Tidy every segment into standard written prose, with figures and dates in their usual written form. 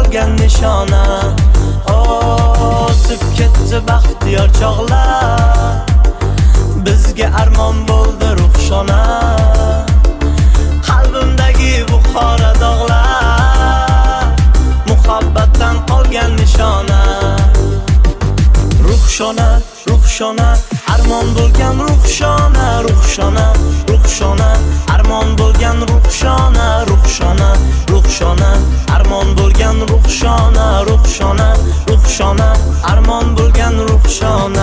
bo'lgan nishona. O'tib ketdi baxtiyor chog'lar, bizga armon bo'ldi ruhshona. Qalbimdagi bu qora dog'lar, muhabbatdan qolgan nishona. Ruhshona, ruhshona, armon bo'lgan ruhshona, ruhshona, ruhshona, armon bo'lgan ruhshona, ruhshona, ruhshona, armon bo'lgan ruhshona, ruhshona, ruhshona, armon bo'lgan ruhshona.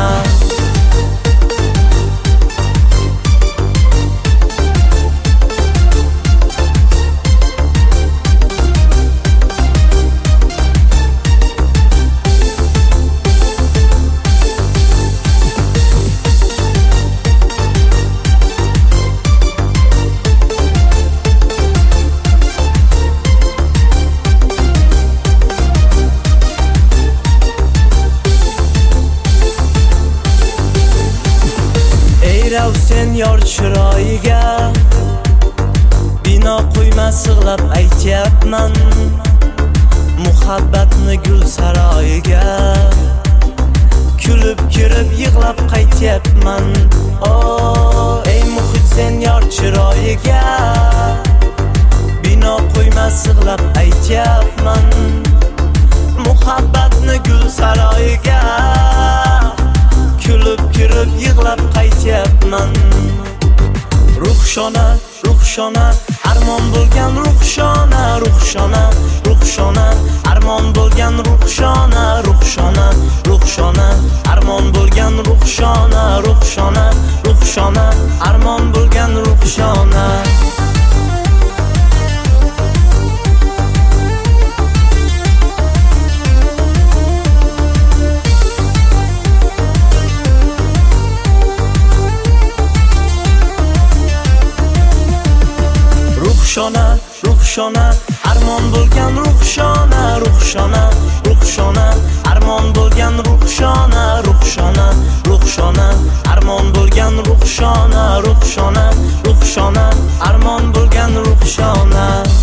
Sen yor chiroyiga bino qo'yma sig'lab aytyapman, muhabbatni gul saroyiga kulib kirib yig'lab qaytyapman. Ey muhit, sen yor chiroyiga bino qo'yma sig'lab aytyapman, muhabbatni gul saroyiga kulib kirib yig'lab qaytyapman. Ruhshona, ruhshona, armon bo'lgan ruhshona, ruhshona, ruhshona, armon bo'lgan ruhshona, ruhshona, ruhshona, armon bo'lgan ruhshona, ruhshona, ruhshona, armon bo'lgan ruhshona. Ruhshona, ruhshona, armon bo'lgan ruhshona, ruhshona, ruhshona, armon bo'lgan ruhshona, ruhshona, ruhshona, armon bo'lgan ruhshona, ruhshona, ruhshona, armon bo'lgan ruhshona.